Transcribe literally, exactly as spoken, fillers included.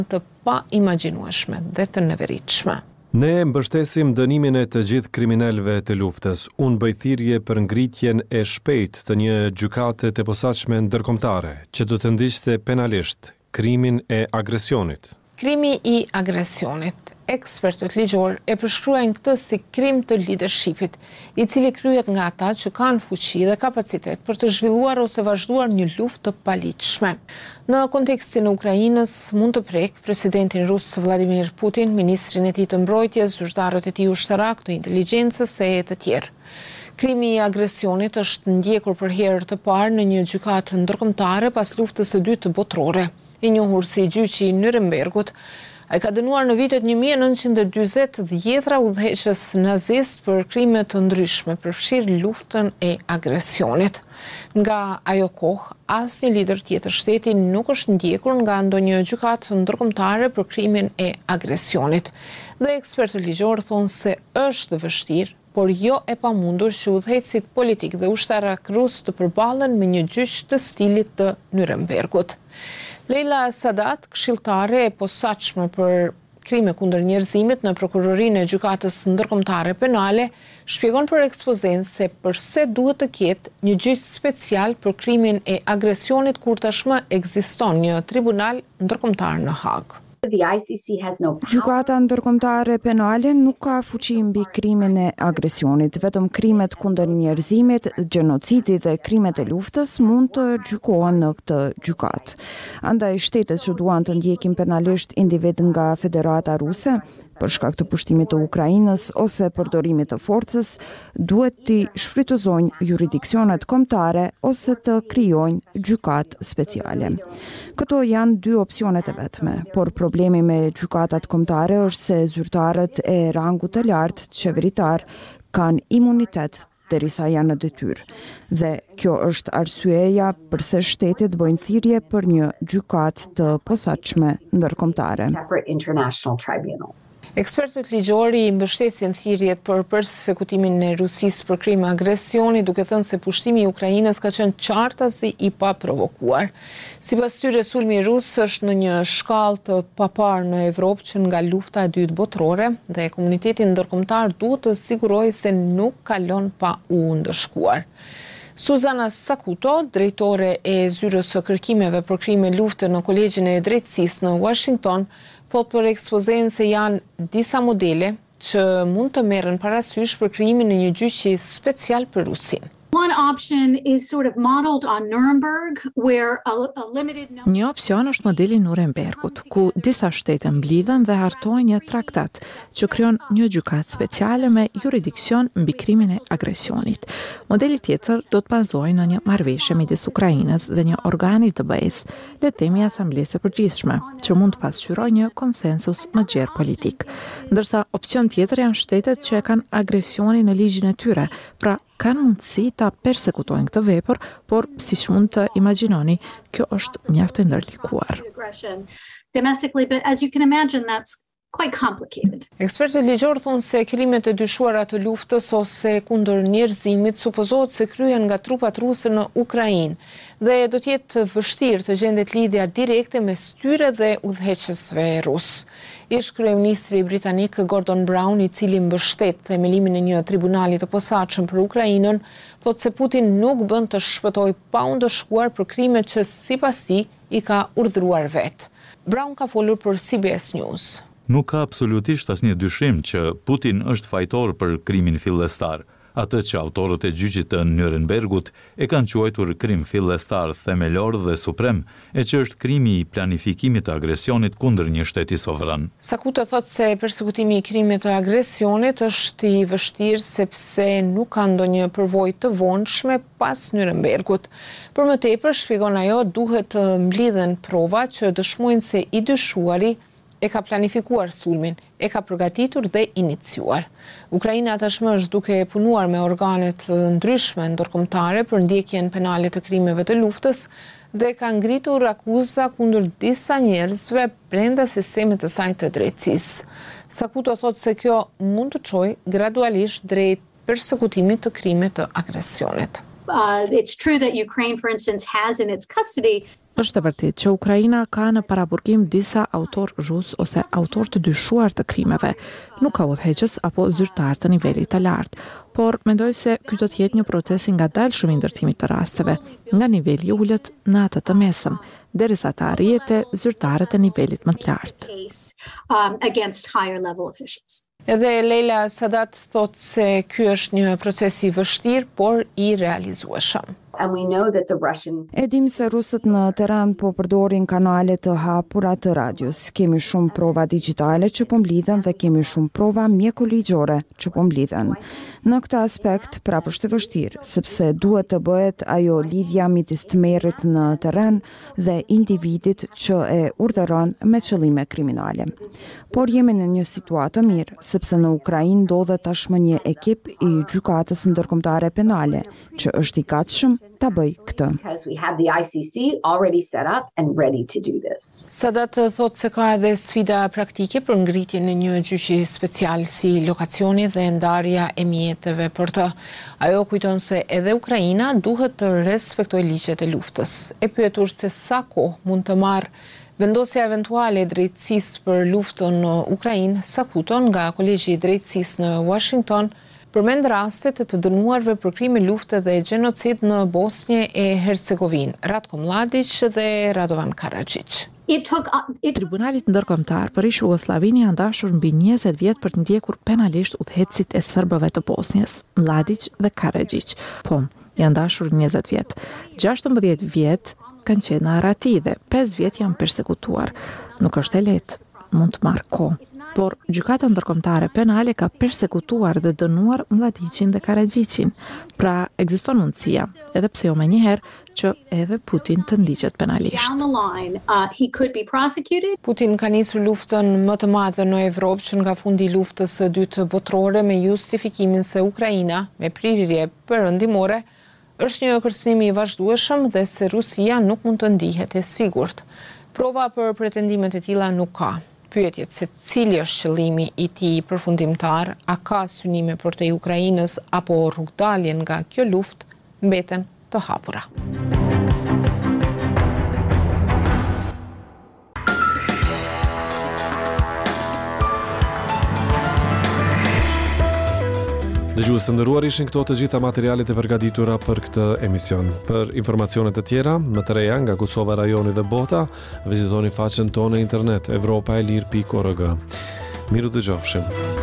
të pa imagjinueshme dhe të neveritshme. Ne mbështesim dënimin e të gjithë kriminalëve të luftës. Unë bëj thirrje për ngritjen e shpejtë të një gjykate të posaçme ndërkombëtare, që do të ndiqte penalisht krimin e agresionit. Krimi i agresionit. Ekspertët ligjor e përshkruajnë këtë si krim të leadershipit, i cili kryhet nga ata që kanë fuqi dhe kapacitet për të zhvilluar ose vazhduar një luftë të paligjshme. Në kontekstin e Ukrainës mund të prek presidentin rus Vladimir Putin, ministrin e tij të mbrojtjes, zyrtarët e tij ushtarak, të inteligjencës e të tjerë. Krimi i agresionit është ndjekur për herë të parë në një gjykatë ndërkombëtare pas luftës së dytë botërore, i njohur si gjyqi i Nurembergut. Ai ka dënuar në vitet një mijë e nëntëqind e dyzet dhjetra udhëheqës nazist për krime të ndryshme, përfshirë luftën e agresionit. Nga ajo kohë, asnjë lider tjetër shteti nuk është ndjekur nga ndonjë gjykatë ndërkombëtare për krimin e agresionit. Dhe ekspertët ligjor thonë se është vështirë, por jo e pamundur që udhëheqësit politik dhe ushtarak rus të përballen me një gjyq të stilit të Nurembergut. Leila Sadat, këshilltare e posaçme për krime kundër njerëzimit në prokurorinë e gjykatës ndërkombëtare penale, shpjegon për ekspozen se përse duhet të ketë një gjyq special për krimin e agresionit kur tashmë ekziston një tribunal ndërkombëtar në Hag. Gjykata ndërkombëtare penale nuk ka fuqi mbi krimin e agresionit, vetëm krimet kundër njerëzimit, gjenocidi dhe krimet e luftës mund të gjykohen në këtë gjykatë. Andaj shtetet që duan të ndjekin penalisht individ nga Federata Ruse për shkak të pushtimit të Ukrainës ose përdorimit të forcës, duhet të shfrytëzojnë jurisdiksionet kombëtare ose të krijojnë gjykatë speciale. Këto janë dy opsionet e vetme, por problemi me gjykatat kombëtare është se zyrtarët e rangut të lartë qeveritar kanë imunitet derisa janë në detyrë. Dhe kjo është arsyeja pse shtetet bëjnë thirrje për një gjykatë të posaçme ndërkombëtare. Ekspertët ligjori i mbështesin thirrjet për përsekutimin e Rusisë për krim agresioni, duke thënë se pushtimi i Ukrainës ka qenë qartasi i paprovokuar. Sipas tyre, sulmi rus është në një shkallë të paparë në Evropë që nga lufta e dytë botërore dhe komuniteti ndërkombëtar duhet të sigurojë se nuk kalon pa u ndëshkuar. Suzana Sakuto, drejtore e zyrës së kërkimeve për krime lufte në Kolegjin e Drejtësisë në Washington, thot për ekspozen se janë disa modele që mund të merren parasysh për krimin e një gjyqi special për Rusin. One option is sort of modeled on Nuremberg, where a, a limited number... Një opcion është modeli Nurembergut, ku disa shtete mblidhen dhe hartojnë një traktat që krijon një gjykatë speciale me jurisdiksion mbi krimin e agresionit. Modeli tjetër do të bazohej në një marrëveshje midis Ukrainës dhe një organi të B E-s, le të themi Asamblesë së Përgjithshme, që mund të pasqyrojë një konsensus më gjerë politik. Ndërsa opcion tjetër janë shtetet që e kanë agresionin në ligjin e tyre, pra kanë mundësi ta persekutojnë këtë vepër, por siç mund të imagjinoni, kjo është mjaft e ndërlikuar. Domestically, but as you can imagine, that's quite complicated. Ekspertët ligjor thonë se krimet e dyshuara të luftës ose kundër njerëzimit supozohet se kryhen nga trupat ruse në Ukrainë dhe do të jetë vështirë të gjendet lidhja direkte mes tyre dhe udhëheqësve rus. Ish kryeministri britanik Gordon Brown, i cili mbështet themelimin e një tribunali të posaçëm për Ukrainën, thotë se Putin nuk bën të shpëtojë pa u ndëshkuar për krimet që sipas tij i ka urdhëruar vet. Brown ka folur për C B S News. Nuk ka absolutisht asnjë dyshim që Putin është fajtor për krimin fillestar, atë që autorët e gjyqit të Nurembergut e kanë quajtur krim fillestar themelor dhe suprem, e që është krimi i planifikimit të agresionit kundër një shteti sovran. Sakuto thotë se persekutimi i krimit të agresionit është i vështirë sepse nuk ka ndonjë përvojë të vonshme pas Nurembergut. Për më tepër, shpjegon ajo, duhet të mblidhen prova që dëshmojnë se i dyshuari e ka planifikuar sulmin, e ka përgatitur dhe iniciuar. Ukraina tashmë është duke punuar me organet ndryshme ndërkombëtare për ndjekjen penale të krimeve të luftës dhe ka ngritur akuza kundër disa njerëzve brenda sistemit të saj të drejtësisë. Sakuto thotë se kjo mund të çojë gradualisht drejt persekutimit të krimeve të agresionit. Uh, it's true that Ukraine, for instance, has in its custody Është e vërtetë që Ukraina ka në paraburgim disa autor rus ose autor të dyshuar të krimeve, nuk ka udhëheqës apo zyrtar të nivelit të lartë, por mendoj se ky do të jetë një proces i ngadalshëm i ndërtimit të rasteve, nga niveli i ulët në atë të mesëm, derisa të arrijete zyrtarët e nivelit më të lartë. Um, against higher level officials. Edhe Leila Sadat thot se ky është një proces i vështirë, por i realizueshëm. And we know that the Russian E dim se rusët në terren po përdorin kanale të hapura të radios. Kemi shumë prova digjitale që po mblidhen dhe kemi shumë prova mjekoligjore që po mblidhen. Në këtë aspekt prapë është e vështirë, sepse duhet të bëhet ajo lidhja midis tmerrit në terren dhe individit që e urdhëron me qëllime kriminale. Por jemi në një situatë të mirë, sepse në Ukrainë ndodhet tashmë një ekip i gjykatës ndërkombëtare penale që është i gatshëm ta bëj këtë. because we have the I C C already set up and ready to do this. Sadat thot se ka edhe sfida praktike për ngritjen e një gjyqi special si lokacioni dhe ndarja e mjeteve për të. Ajo kujton se edhe Ukraina duhet të respektojë ligjet e luftës. E pyetur se sa kohë mund të marrë vendosja eventuale e drejtësisë për luftën në Ukrainë, Sakuton nga Kolegji i Drejtësisë në Washington përmend rastet të të dënuarve për krime lufte dhe gjenocid në Bosnjë e Hercegovinë, Ratko Mladić dhe Radovan Karadzic. It took uh, it Tribunali Ndërkombëtar për ish Jugosllavinë janë dashur mbi njëzet vjet për të ndjekur penalisht udhëhecit e serbëve të Bosnjës, Mladić dhe Karadzic. Po, janë dashur njëzet vjet. gjashtëmbëdhjetë vjet kanë qenë në arati dhe pesë vjet janë persekutuar. Nuk është e lehtë, mund të marrë kohë. Por gjykata ndërkombëtare penale ka persekutuar dhe dënuar Mladićin dhe Karadzicin. Pra ekziston mundësia, edhe pse jo menjëherë, që edhe Putin të ndiqet penalisht. down the line, uh, he could be prosecuted. Putin ka nisur luftën më të madhe në Evropë që nga fundi i luftës së dytë botërore me justifikimin se Ukraina, me prirje perëndimore, është një kërcënim i vazhdueshëm dhe se Rusia nuk mund të ndihet e sigurt. Prova për pretendimet e tilla nuk ka. Pyetjet se cili është qëllimi i tij përfundimtar, a ka synime për te Ukrainës apo rrugdaljen nga kjo luftë, mbeten të hapura. Dëgjues të nderuar, ishin këto të gjitha materialet e përgatitura për këtë emision. Për informacione të tjera, më të reja nga Kosova, rajoni dhe bota, vizitoni faqen tonë në internet evropaelir pikë org. Miru dëgjofshim.